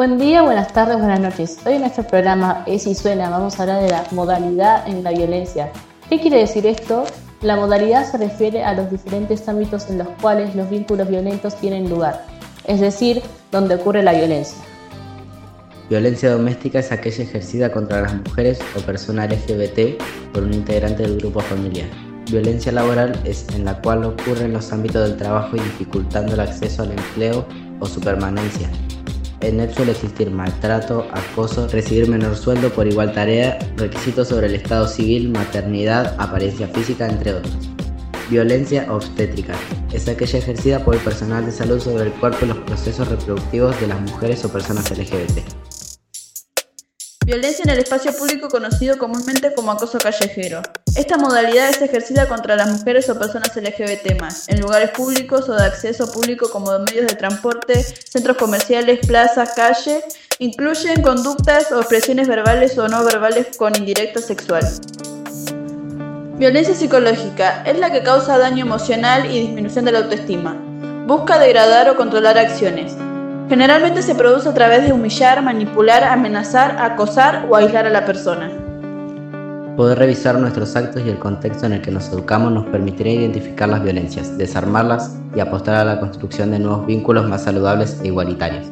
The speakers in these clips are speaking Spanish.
Buen día, buenas tardes, buenas noches. Hoy en nuestro programa Es y Suena vamos a hablar de la modalidad en la violencia. ¿Qué quiere decir esto? La modalidad se refiere a los diferentes ámbitos en los cuales los vínculos violentos tienen lugar, es decir, donde ocurre la violencia. Violencia doméstica es aquella ejercida contra las mujeres o personas LGBT por un integrante del grupo familiar. Violencia laboral es en la cual ocurre en los ámbitos del trabajo y dificultando el acceso al empleo o su permanencia. En él suele existir maltrato, acoso, recibir menor sueldo por igual tarea, requisitos sobre el estado civil, maternidad, apariencia física, entre otros. Violencia obstétrica es aquella ejercida por el personal de salud sobre el cuerpo y los procesos reproductivos de las mujeres o personas LGBT. Violencia en el espacio público conocido comúnmente como acoso callejero. Esta modalidad es ejercida contra las mujeres o personas LGBT+, en lugares públicos o de acceso público como medios de transporte, centros comerciales, plazas, calle. Incluyen conductas o expresiones verbales o no verbales con indirecta sexual. Violencia psicológica es la que causa daño emocional y disminución de la autoestima. Busca degradar o controlar acciones. Generalmente se produce a través de humillar, manipular, amenazar, acosar o aislar a la persona. Poder revisar nuestros actos y el contexto en el que nos educamos nos permitirá identificar las violencias, desarmarlas y apostar a la construcción de nuevos vínculos más saludables e igualitarios.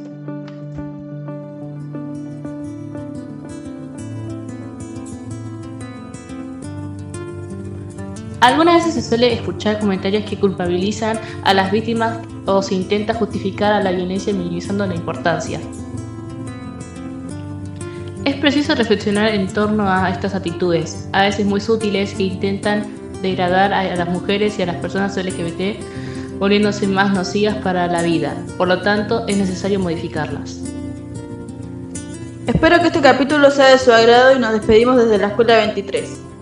Algunas veces se suele escuchar comentarios que culpabilizan a las víctimas o se intenta justificar a la violencia minimizando la importancia. Es preciso reflexionar en torno a estas actitudes, a veces muy sutiles, que intentan degradar a las mujeres y a las personas LGBT, volviéndose más nocivas para la vida. Por lo tanto, es necesario modificarlas. Espero que este capítulo sea de su agrado y nos despedimos desde la Escuela 23.